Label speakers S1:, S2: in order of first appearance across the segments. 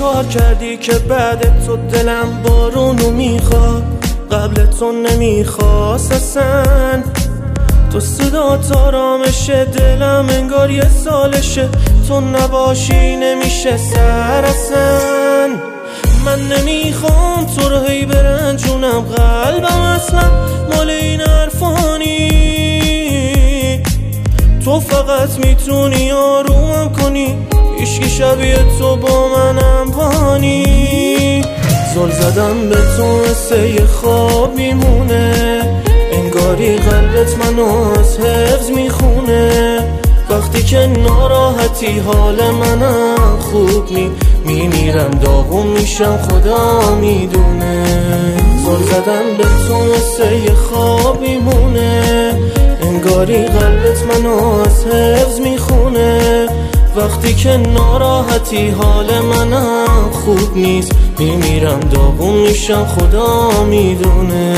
S1: کار کردی که بعد تو دلم بارونو میخواد، قبل تو نمیخواست اصلا. تو صدات آرامشه، دلم انگار یه سالشه، تو نباشی نمیشه سر اصلا. من نمیخوام تو رو هی برنجونم، قلبم اصلا مال این حرفانی. تو فقط میتونی آرومم کنی، هیچکی شبیه تو با منم پانی. زل زدم به تو مثل یه خواب میمونه، انگاری قلبت منو از حفظ میخونه. وقتی که ناراحتی حال منم خوب میمیرم، داغون میشم خدا میدونه. زل زدم به تو مثل یه خواب میمونه، انگاری قلبت منو از حفظ میخونه. وقتی که ناراحتی حال منم خوب نیست، میمیرم داغون میشم خدا میدونه.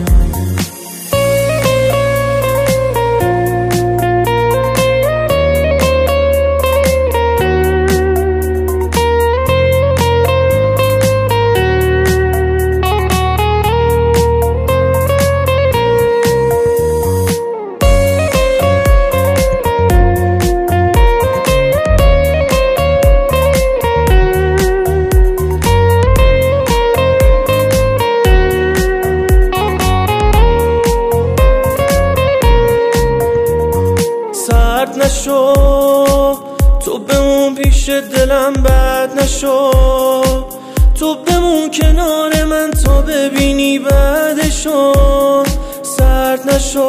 S1: نشو تو بمون پیش دلم، بد نشو تو بمون کنار من تا ببینی بعدشو. سرد نشو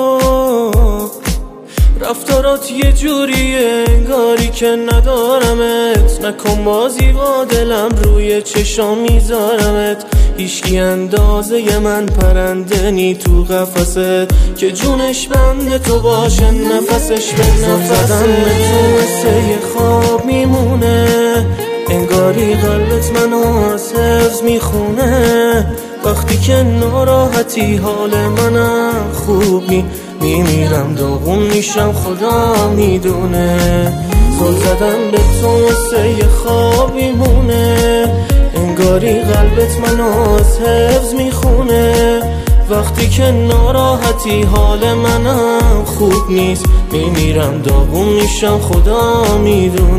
S1: رفتارات یه جوریه انگاری که ندارمت، نکن بازی با دلم روی چشام میذارمت. هیچکی اندازه من پرنده نی تو قفست، که جونش بند تو باشه نفسش به نفست. زدم به تو مثل یه خواب میمونه، انگاری قلبت منو از حفظ میخونه. وقتی که ناراحتی حال منم خوب میمیرم داغون میشم خدا میدونه. زل زدم به تو مثل یه خواب میمونه، انگاری قلبت منو از حفظ میخونه. وقتی که ناراحتی حال منم خوب نیست، میمیرم داغون میشم خدا میدونه.